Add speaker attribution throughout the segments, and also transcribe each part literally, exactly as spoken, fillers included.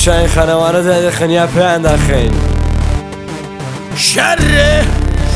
Speaker 1: شاين خانوانه داده خنیا پنده خین
Speaker 2: شره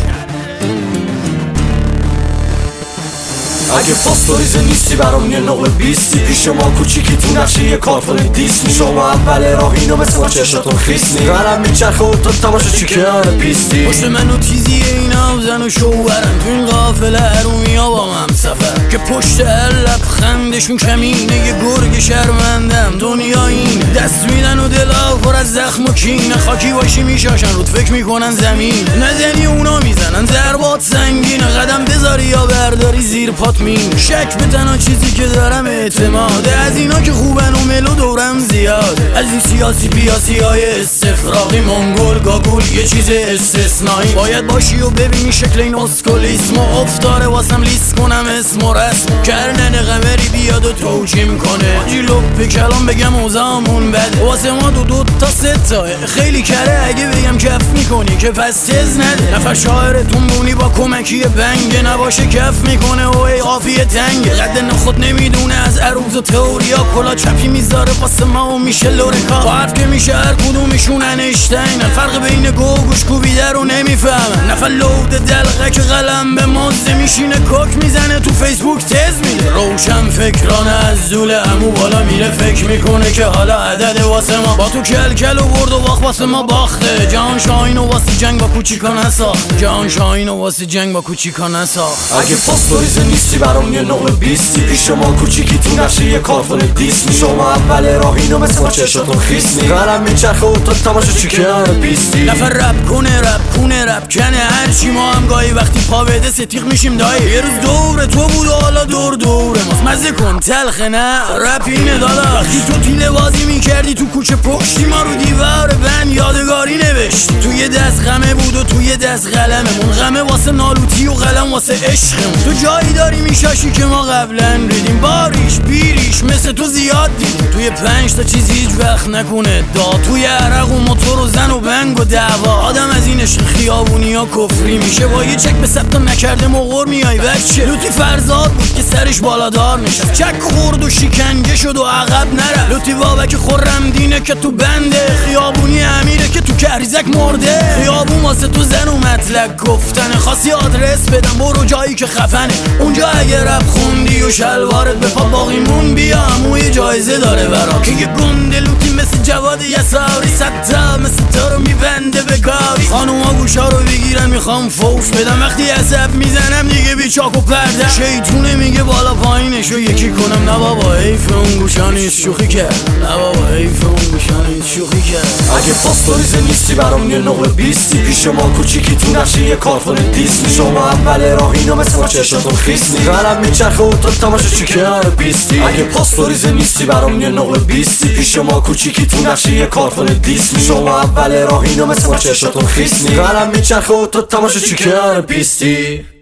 Speaker 3: اگه پاستوریزه نیستی برام یه نقل بیستی پیش ما کوچیکی تو نقشه یه کارتون دیسنی شما اول راه اینو مثل ما چشتون خیسنی قلم میچرخه و تا تماشا چی کنار پیستی
Speaker 2: پشت منو تیزی اینا زن و شوهرم تو این قافله هرومی ها با هم سفر که پشت هر لبخندشون کمینه یه گرگ شرمندم دنیا اینه دست میدن و دلا پر از زخم و کینه خاکی باشی میشاشن رود فکر میکنن زمین نزنی اونا میزنن ضربات سنگینه قدم بذاری یا برداری زیر پات مین شک به تنها چیزی که دارم اعتماده از اینا که خوبن و ملو دورم زیاد از این سیاسی پیاسی های استفراغی منگول گاگول یه چیز استثنایی باید باشی و ببینی شکل این اسکولیسم و افتاره واسم لیست کنم اسم و رسم کرنن قمری بیاد و توجیم کنه جیلو به کلام بگم اوزامون بده واسه ما دو دو تا سه تاه خیلی کره اگه بگم کف میکنی که پس تز نده نفر شاعرتون بونی با کمکی بنگ نباشه کف میکنه و ای قافیه تنگ قد نخود نمیدونه از عروض و تئوریا کلا چپی میذاره واسه ما و میشه لورکا با حرف که میشه هر کدومشون انشتین فرق بین گو و گوش کوبیده رو نمیفهمن نفر لود دلقه که قلم به مازه میشینه کوک میزنه تو فیسبوک تز میده روشن فکرانه از زول عمو بالا میره فکر میکنه که حالا عدد واسه ما با تو کل کل و برد و باخت واسه ما باخته جهان شاین و واسه جنگ با کوچیکا نساخت جهان شاین و واسه جنگ با کوچیکا نساخت
Speaker 3: اگه پاستوریزه نیستی برام یه نقل بیستی پیش ما کوچیکی تو نقشه یه کارتون دیسنی شما اول راه اینو مثل ما چشتون خیسنی قلم میچرخه و تا تماشا چی کنار پیستی
Speaker 2: نفر رپ کنه رپ کنه رپ کنه هرچی ما هم گاهی وقتی پا بده ستیق میشیم دایی یه روز دور تو بود و حالا دور دوره ماست مزه کن تلخه نه رپ اینه دادا وقتی تو تیله بازی میکردی تو کوچه پشتی ما رو دیوار بند یادگاری نوشتی توی دست غمه بود و توی دست قلممون غمه واسه نالوتی و قلم واسه عشقمون تو جایی داری میشاشی که ما قبلا ریدیم باریش بیریش مثل تو زیاد دیدیم توی پنج تا چیزی هیچ وقت نکنه دا توی عرق و موتور و زن و بنگ و دعوا آدم از این عشق خیابونی ها کفری میشه با یه چک به ثبت نکرده مغور میای بچه لوتی فرزاد بود که سرش بالادار نشست چک خورد و شکنجه شد و عقب نرفت لوتی بابک خرم دینه که تو بنده خیابونی امیره که تو کهریزک مرده خیابون واسه تو زن و مطلق گفتنه خاصی آدرس بدم برو جایی که خفنه اونجا اگه رپ خوندی و شلوارت به پا باقیمون بیا اموی جایزه داره برا که یه گنده لوتی مثل جواد یساری ستا مثل تو رو میبنده به کاری خانوما گوشا رو بگیرن میخوام فوش بدم وقتی عصب میزنم دیگه بی چاک و پرده شیطونه میگه بالا پایینشو یکی کنم نه بابا حیف اون گوشا نیست شوخی کرد نه بابا حیف اون گوشا نیست شوخی کرد
Speaker 3: اگه پاستوریزه نیستی برام یه نقل بیستی پیش ما کوچیکی تو نقشه یه کارتون دیسنی شما اول راه اینو مثل ما چشتون خیسنی قلم میچرخه و تا تماشا چی کنار پیستی اگه پاستوریزه نیستی برام یه نقل بیستی پیش ما کوچیکی تو نقشه یه کارتون دیسنی شما اول راه اینو مثل ما چشتون خیسنی قلم میچرخه و تا تماشا چی کنار پیستی